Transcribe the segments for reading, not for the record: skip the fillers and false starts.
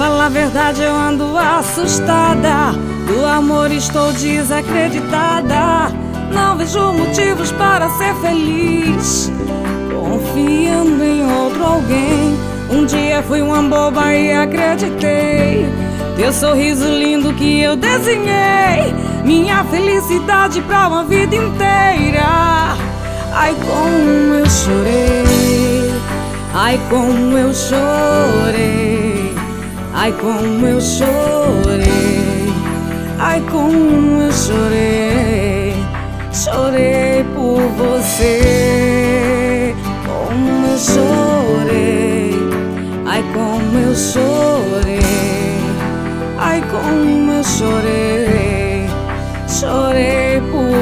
falar a verdade, eu ando assustada. Do amor estou desacreditada. Não vejo motivos para ser feliz, confiando em outro alguém. Um dia fui uma boba e acreditei. Teu sorriso lindo que eu desenhei, minha felicidade pra uma vida inteira. Ai, como eu chorei, ai, como eu chorei, ai, como eu chorei, ai, como eu chorei. Chorei por você, como eu chorei, ai, como eu chorei, ai, como eu chorei. Chorei por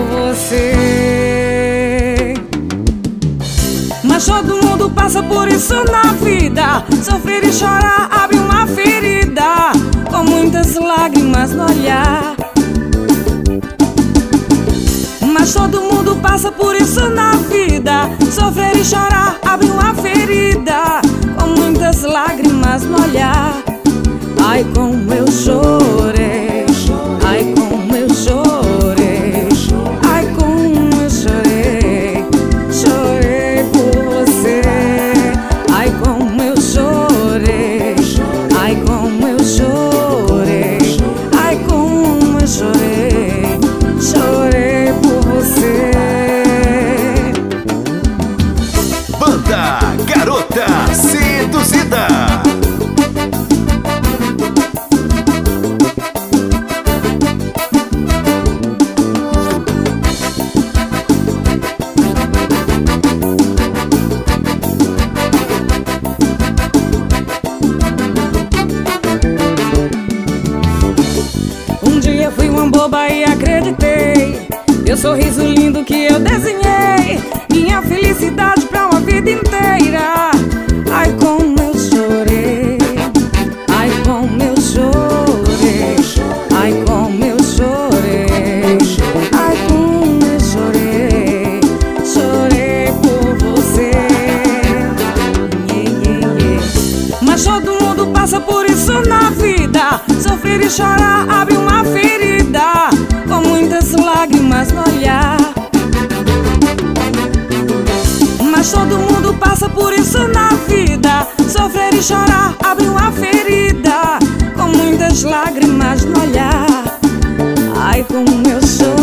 você. Mas todo mundo passa por isso na vida. Sofrer e chorar abre uma ferida, com muitas lágrimas no olhar. Mas todo mundo passa por isso na vida. Sofrer e chorar abre uma ferida, com muitas lágrimas no olhar. Ai, como eu chorei, ai, como eu chorei, ai, como eu chorei. Chorei por você. Ai, como eu chorei, ai, como eu chorei, ai, como eu chorei. Chorei por você. Banda Garota Seduzida. Um dia fui uma boba e acreditei. Teu sorriso lindo que eu desenhei, minha felicidade pra uma vida inteira. Ai, como eu chorei, ai, como eu chorei, ai, como eu chorei, ai, como eu chorei. Chorei por você. Mas todo mundo passa por isso na vida. Sofrer e chorar abre uma ferida, com muitas lágrimas no olhar. Mas todo mundo passa por isso na vida. Sofrer e chorar abre uma ferida, com muitas lágrimas no olhar. Ai, como eu chorei.